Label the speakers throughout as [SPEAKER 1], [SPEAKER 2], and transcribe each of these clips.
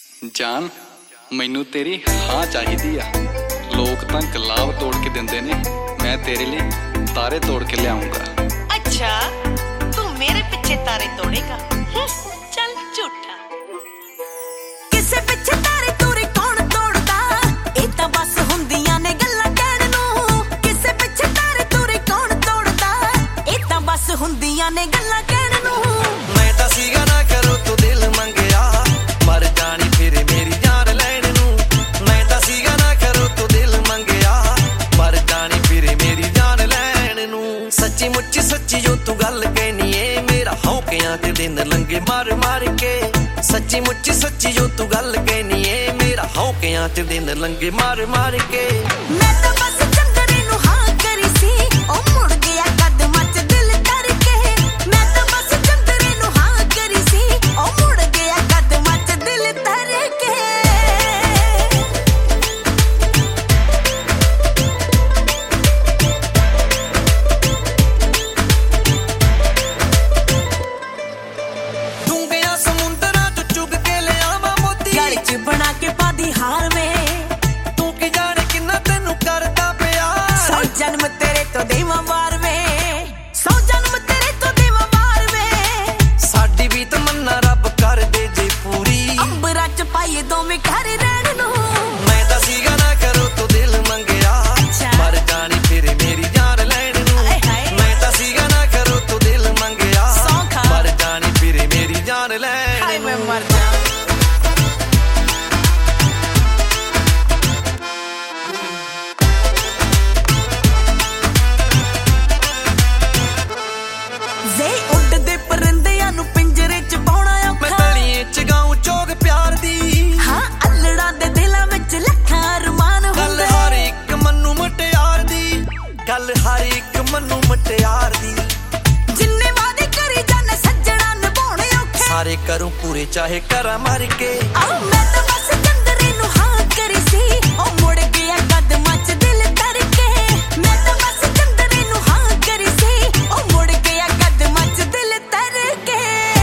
[SPEAKER 1] ਜਾਨ ਮੈਨੂੰ ਤੇਰੀ ਹਾਂ ਚਾਹੀਦੀ ਆ। ਲੋਕ ਤਾਂ ਗੁਲਾਬ ਤੋੜ ਕੇ ਦਿੰਦੇ ਨੇ, ਮੈਂ ਤੇਰੇ ਲਈ ਤਾਰੇ ਤੋੜ ਕੇ ਲਿਆਉਂਗਾ।
[SPEAKER 2] ਅੱਛਾ ਤੂੰ ਮੇਰੇ ਪਿੱਛੇ ਤਾਰੇ ਤੋੜੇਗਾ? ਚੱਲ ਝੂਠਾ।
[SPEAKER 3] ਕਿਸੇ ਪਿੱਛੇ ਤਾਰੇ ਤੂਰੇ ਕੌਣ ਤੋੜਦਾ? ਇਹ ਤਾਂ ਬਸ ਹੁੰਦੀਆਂ ਨੇ ਗੱਲਾਂ ਕਹਿਣ ਨੂੰ। ਕਿਸੇ ਪਿੱਛੇ ਤਾਰੇ ਤੂਰੇ ਕੌਣ ਤੋੜਦਾ? ਇਹ ਤਾਂ ਬਸ ਹੁੰਦੀਆਂ ਨੇ ਗੱਲਾਂ ਕਹਿਣ ਨੂੰ।
[SPEAKER 4] ਮੈਂ ਤਾਂ ਸੀਗਾ ਨਾ ਕਰੋ ਤੂੰ ਦਿਲ ਮੰਗਿਆ, ਮਰ ਜਾਣੀ ਫਿਰ ਮੇਰੀ ਜਾਨ ਲੈਣ ਨੂੰ। ਮੈਂ ਤਾਂ ਸੀਗਾ ਨਾ ਕਰੋ ਤੂੰ ਦਿਲ ਮੰਗਿਆ, ਮਰ ਜਾਣੀ ਫਿਰ ਮੇਰੀ ਜਾਨ ਲੈਣ ਨੂੰ। ਸੱਚੀ ਮੁੱਚੀ ਸੱਚੀ ਜੋ ਤੂੰ ਗੱਲ ਕਹਿਨੀ ਏ, ਮੇਰਾ ਹੌਕਿਆਂ ਤੇ ਦਿਨ ਲੰਘੇ ਮਾਰ ਮਾਰ ਕੇ। ਸੱਚੀ ਮੁੱਚੀ ਸੱਚੀ ਜੋ ਤੂੰ ਗੱਲ ਕਹਿਨੀ ਏ, ਮੇਰਾ ਹੌਕਿਆਂ ਤੇ ਦਿਨ ਲੰਘੇ ਮਾਰ ਮਾਰ ਕੇ।
[SPEAKER 3] ਮੈਂ ਤਾਂ ਬਸ ਚੰਦਰੇ ਨੂੰ ਹਾਂ ਕਰੀ ਸੀ, ਉਹ ਮੁੜ ਗਿਆ ਕਦਮਾਂ 'ਚ ਦਿਲ ਧਰ ਕੇ। ਮੈਂ ਤਾਂ ਬਸ ਚੰਦਰੇ ਨੂੰ ਹਾਂ ਕਰੀ ਸੀ, ਉਹ ਮੁੜ ਗਿਆ ਕਦਮਾਂ 'ਚ ਦਿਲ ਧਰ ਕੇ।
[SPEAKER 4] ਡੂੰਘਿਆਂ ਸਮੁੰਦਰਾਂ 'ਚ ਚੁਗ ਕੇ ਲਿਆਵਾਂ ਮੋਤੀ,
[SPEAKER 3] ਗਲ 'ਚ ਬਣਾ ਕੇ ਪਾਦੀ ਹਾਰ ਵੇ।
[SPEAKER 4] ਤੂੰ ਕੀ ਜਾਣੇ ਕਿੰਨਾ ਤੈਨੂੰ ਕਰਦਾ ਪਿਆਰ।
[SPEAKER 3] 100 ਜਨਮ ਤੇਰੇ ਤੋਂ ਦੇਵਾਂ ਵਾਰ ਵੇ, 100 ਜਨਮ ਤੇਰੇ ਤੋਂ ਦੇਵਾਂ ਵਾਰ ਵੇ।
[SPEAKER 4] ਸਾਡੀ ਵੀ ਤਮੰਨਾ ਰੱਬ ਕਰ ਦੇ ਜੇ ਪੂਰੀ,
[SPEAKER 3] ਅੰਬਰਾਂ 'ਚ ਪਾਈਏ ਦੋਵੇਂ ਘਰ ਰਹਿਣ ਨੂੰ।
[SPEAKER 4] ਮੈਂ ਤਾਂ ਸੀਗਾ ਨਾ ਕਰੋ ਤੂੰ ਦਿਲ ਮੰਗਿਆ, ਮਰ ਜਾਣੀ ਫਿਰ ਮੇਰੀ ਜਾਨ ਲੈਣ ਨੂੰ। ਮੈਂ ਤਾਂ ਸੀਗਾ ਨਾ ਕਰੋ ਤੂੰ ਦਿਲ ਮੰਗਿਆ, ਮਰ ਜਾਣੀ ਫਿਰ ਮੇਰੀ ਜਾਨ ਲੈਣ
[SPEAKER 3] ਹਾਏ ਮੈਂ
[SPEAKER 4] ਨੂੰ।
[SPEAKER 3] ਮਰ ਜਾ। ਜ਼ੇ ਉੱਡਦੇ ਪਰਿੰਦਿਆਂ ਨੂੰ ਪਿੰਜਰੇ 'ਚ ਪਾਉਣਾ
[SPEAKER 4] ਮੈਂ
[SPEAKER 3] ਔਖਾ।
[SPEAKER 4] ਤਲੀਏ ਚ ਗਾਉਂ ਚੋਗ ਪਿਆਰ ਦੀ,
[SPEAKER 3] ਹਾਂ ਅਲੜਾਂ ਦੇ ਦਿਲਾਂ ਵਿੱਚ ਲੱਖਾਂ ਅਰਮਾਨ
[SPEAKER 4] ਗੱਲ
[SPEAKER 3] ਹੁੰਦੇ।
[SPEAKER 4] ਹਰ ਇੱਕ ਮਨੂੰ ਮੁਟਿਆਰ ਦੀ, ਗੱਲ ਹਰ ਇੱਕ ਮਨੂੰ ਮੁਟਿਆਰ ਦੀ।
[SPEAKER 3] ਜਿੰਨੇ ਵਾਅਦੇ ਕਰੀ ਜਾਣ ਸੱਜਣਾ ਨਿਭਾਉਣੇ ਔਖੇ।
[SPEAKER 4] ਸਾਰੇ ਕਰੂੰ ਪੂਰੇ ਚਾਹੇ ਕਰਾਂ ਮਰ ਕੇ।
[SPEAKER 3] ਆਹ ਮੈਂ ਤਾਂ ਬਸ ਚੰਦਰੇ ਨੂੰ ਹਾਂ ਕਰੀ ਸੀ, ਉਹ ਮੁੜ ਗਿਆ ਕਦਮਾਂ 'ਚ ਦਿਲ ਧਰ ਕੇ। ਮੈਂ ਤਾਂ ਬਸ ਚੰਦਰੇ ਨੂੰ ਹਾਂ ਕਰੀ ਸੀ, ਉਹ ਮੁੜ ਗਿਆ ਕਦਮਾਂ 'ਚ ਦਿਲ ਧਰ ਕੇ।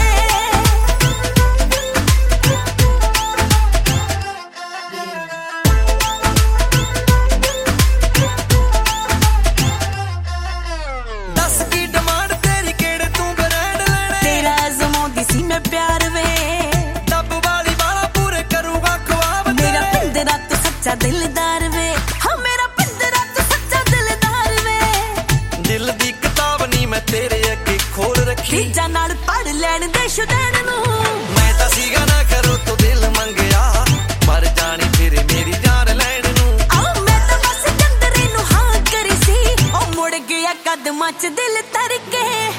[SPEAKER 4] ਦੱਸ ਕੀ ਡਿਮਾਂਡ ਤੇਰੀ, ਕਿਹੜੇ ਤੂੰ ਬਰੈਂਡ ਲੈਣੇ।
[SPEAKER 3] ਤੇਰਾ ਅਜ਼ਮਾਉਂਦੀ ਸੀ ਮੈਂ ਪਿਆਰ ਵੇ,
[SPEAKER 4] ਡੱਬ ਵਾਲੀ ਵਾਲਾ ਪੂਰੇ ਕਰੂਗਾ ਖੁਆਬ
[SPEAKER 3] ਮੇਰਾ
[SPEAKER 4] ਤੇਰੇ।
[SPEAKER 3] ਪਿੰਦਰਾ ਤੂੰ ਸੱਚਾ ਦਿਲਦਾਰ ਵੇ। ਹਾਂ ਮੇਰਾ ਪਿੰਦਰਾ ਤੂੰ ਸੱਚਾ ਦਿਲਦਾਰ ਵੇ।
[SPEAKER 4] ਦਿਲ ਦੀ ਕਿਤਾਬ ਨੀ ਮੈਂ ਤੇਰੇ ਅੱਗੇ ਖੋਲ ਰੱਖੀ,
[SPEAKER 3] ਤੀਜਾ ਨਾਲ ਪੜ ਲੈਣ ਦੇ ਸ਼ੁਦੈਣ ਨੂੰ।
[SPEAKER 4] ਮੈਂ ਤਾਂ ਸੀਗਾ ਨਾ ਕਰੋ ਤੂੰ ਦਿਲ ਮੰਗਿਆ, ਮਰ ਜਾਣੀ ਫਿਰ ਮੇਰੀ ਜਾਨ ਲੈਣ ਨੂੰ।
[SPEAKER 3] ਆਹ ਮੈਂ ਤਾਂ ਬਸ ਚੰਦਰੇ ਨੂੰ ਹਾਂ ਕਰੀ ਸੀ, ਉਹ ਮੁੜ ਗਿਆ ਕਦਮਾਂ 'ਚ ਦਿਲ ਧਰ ਕੇ।